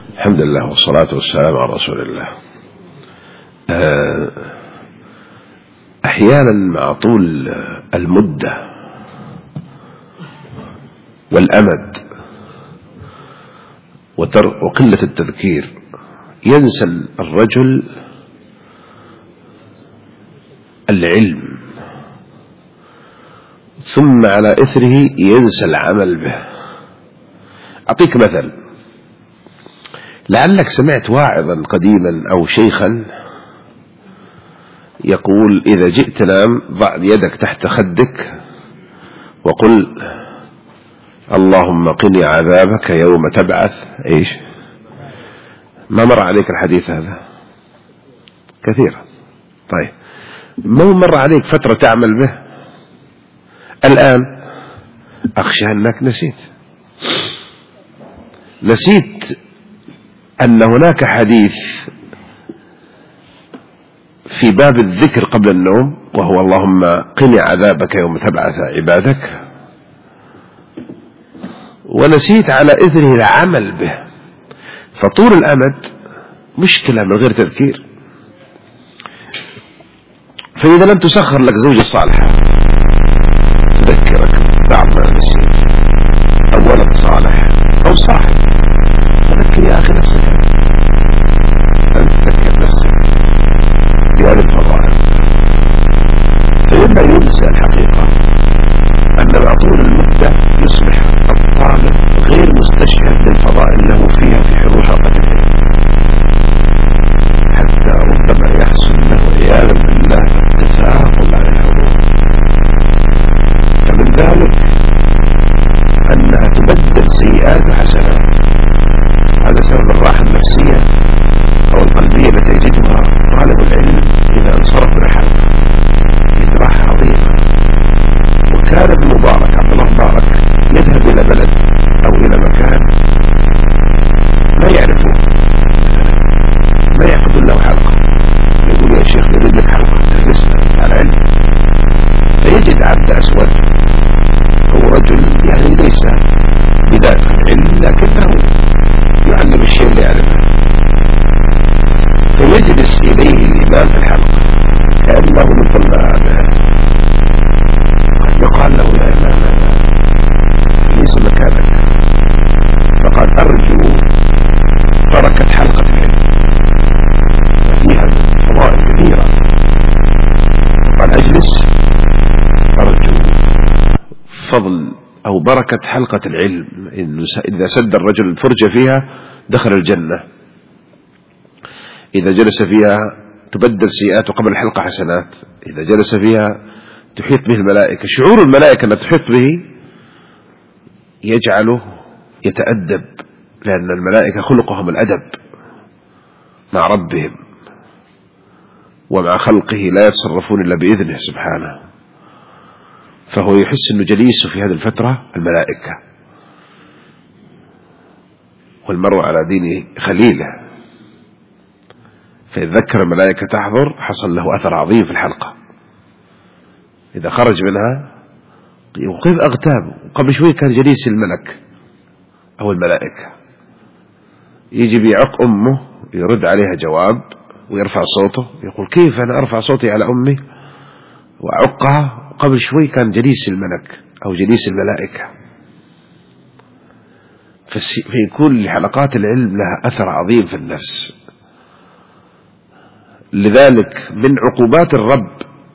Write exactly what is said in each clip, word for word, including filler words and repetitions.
الحمد لله والصلاة والسلام على رسول الله. أحيانا مع طول المدة والأمد وقلة التذكير ينسى الرجل العلم، ثم على إثره ينسى العمل به. أعطيك مثل، لعلك سمعت واعظا قديما أو شيخا يقول: إذا جئت نام ضع يدك تحت خدك وقل: اللهم قني عذابك يوم تبعث. إيش؟ ما مر عليك الحديث هذا؟ كثيرا. طيب، ما مر عليك فترة تعمل به؟ الآن أخشى أنك نسيت نسيت أن هناك حديث في باب الذكر قبل النوم، وهو: اللهم قني عذابك يوم تبعث عبادك، ونسيت على إثره العمل به. فطول الأمد مشكلة من غير تذكير. فإذا لم تسخر لك زوجة صالحة تذكرك بعض ما نسيت، أو ولد صالح أو صاحب، فذكر يا أخي نفسك أن تذكر نفسك بهذه الفضائل. فإنه ينسى الحقيقة أن مع طول المدة يصبح الطالب غير مستشعر للفضائل له فيها في حضور حلقة العلم، حتى ربما يحصل له عياذا بالله التثاقل عن الحضور. فمن ذلك أنها تبدل سيئات حسنات. هذا سبب الراحة النفسية أو القلبية التي يجدها طالب العلم إذا انصرف من الحلقة، يجد راحة عظيمة. وكان ابن مبارك عبد الله مبارك يذهب إلى بلد أو إلى مكان لا يعرفه، ما يعقد له حلقة، يقول: يا شيخ نريد لك حلقة تدرسنا على علم. فيجد عبد أسود، هو رجل يعني ليس بداية في العلم لكنه يعلم الشيء اللي يعرفه، فيجلس إليه الإمام في الحلقة كأنه من طلاب. قد يقال له: يا إمام هذا ليس مكانك. فقال: أرجو بركة حلقة العلم، وفيها فضائل كثيرة. فقال: أجلس، أرجو فضل أو بركة حلقة العلم، إذا سد الرجل الفرجة فيها دخل الجنة، إذا جلس فيها تبدل سيئاته قبل الحلقة حسنات، إذا جلس فيها تحيط به الملائكة. شعور الملائكة أن تحيط به يجعله يتأدب، لأن الملائكة خلقهم الأدب مع ربهم ومع خلقه، لا يتصرفون إلا بإذنه سبحانه. فهو يحس أنه جليس في هذه الفترة الملائكة، والمرء على دين خليله، فإذا ذكر الملائكة تحضر حصل له أثر عظيم في الحلقة. إذا خرج منها وقف أغتاب، قبل شوي كان جليس الملك أو الملائكة، يجي بيعق أمه يرد عليها جواب ويرفع صوته، يقول: كيف أنا أرفع صوتي على أمي وأعقها؟ قبل شوي كان جليس الملك أو جليس الملائكة. فيكون لحلقات العلم لها أثر عظيم في النفس. لذلك من عقوبات الرب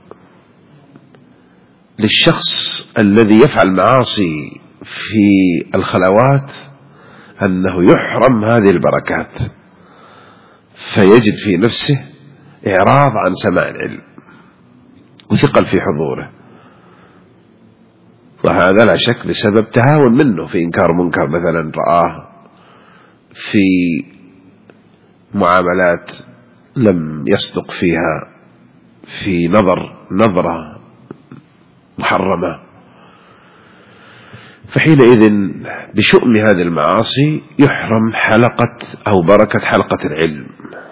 للشخص الذي يفعل معاصي في الخلوات أنه يحرم هذه البركات، فيجد في نفسه إعراض عن سماع العلم وثقل في حضوره. وهذا لا شك بسبب تهاون منه في إنكار منكر، مثلا رآه في معاملات لم يصدق فيها، في نظر نظرة محرمة، فحينئذ بشؤم هذه المعاصي يحرم حلقة أو بركة حلقة العلم،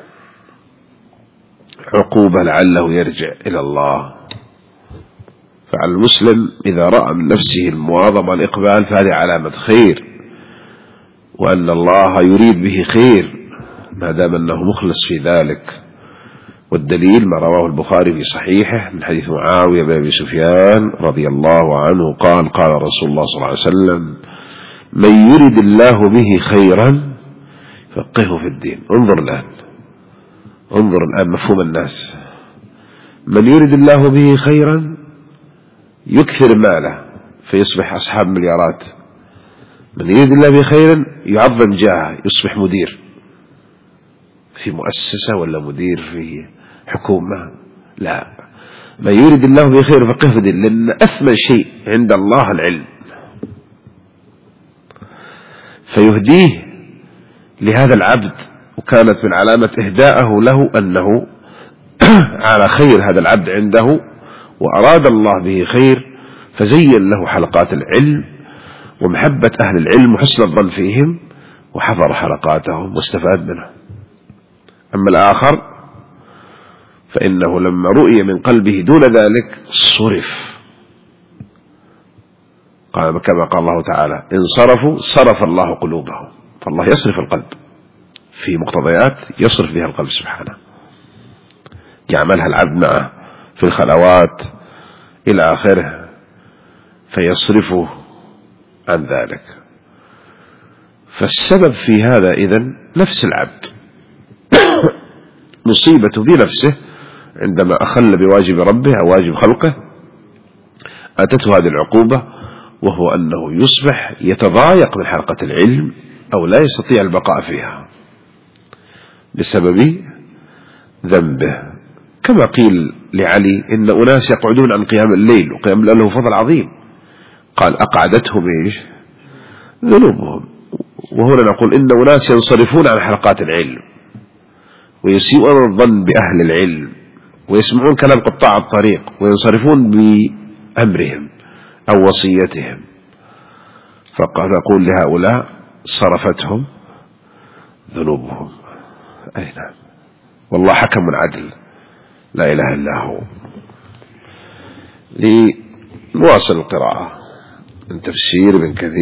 عقوبة لعله يرجع إلى الله. فعلى المسلم إذا رأى من نفسه المواظبة والإقبال فهذه علامة خير، وأن الله يريد به خير ما دام أنه مخلص في ذلك. والدليل ما رواه البخاري في صحيحه من حديث معاوية بن أبي سفيان رضي الله عنه قال قال رسول الله صلى الله عليه وسلم: من يرد الله به خيرا فقهه في الدين. انظر الآن انظر الآن مفهوم الناس. من يرد الله به خيرا يكثر ماله فيصبح أصحاب مليارات. من يرد الله به خيرا يعظم جاهه يصبح مدير في مؤسسة ولا مدير في حكومة. لا، من يرد الله به خير فقهه في الدين، لأن أثمن شيء عند الله العلم، فيهديه لهذا العبد. وكانت من علامة إهداءه له أنه على خير هذا العبد عنده، وأراد الله به خير فزين له حلقات العلم ومحبة أهل العلم وحسن الظن فيهم، وحضر حلقاتهم واستفاد منه. أما الآخر فإنه لما رؤي من قلبه دون ذلك صرف، قال كما قال الله تعالى: إن صرفوا صرف الله قلوبهم. فالله يصرف القلب في مقتضيات يصرف بها القلب سبحانه، يعملها العبد معه في الخلوات إلى آخره، فيصرفه عن ذلك. فالسبب في هذا إذن نفس العبد مصيبته بنفسه عندما أخل بواجب ربه أو واجب خلقه أتته هذه العقوبة، وهو أنه يصبح يتضايق من حلقة العلم أو لا يستطيع البقاء فيها بسبب ذنبه. كما قيل لعلي: إن أناس يقعدون عن قيام الليل، وقيام الليل له فضل عظيم، قال: أقعدتهم إيش؟ ذنوبهم. وهنا نقول إن أناس ينصرفون عن حلقات العلم ويسيئون الظن بأهل العلم ويسمعون كلام قطاع الطريق وينصرفون بأمرهم أو وصيتهم، فنقول لهؤلاء صرفتهم ذنوبهم. أي نعم، والله حكم عدل لا إله إلا هو. لنواصل القراءة من تفسير ابن كثير.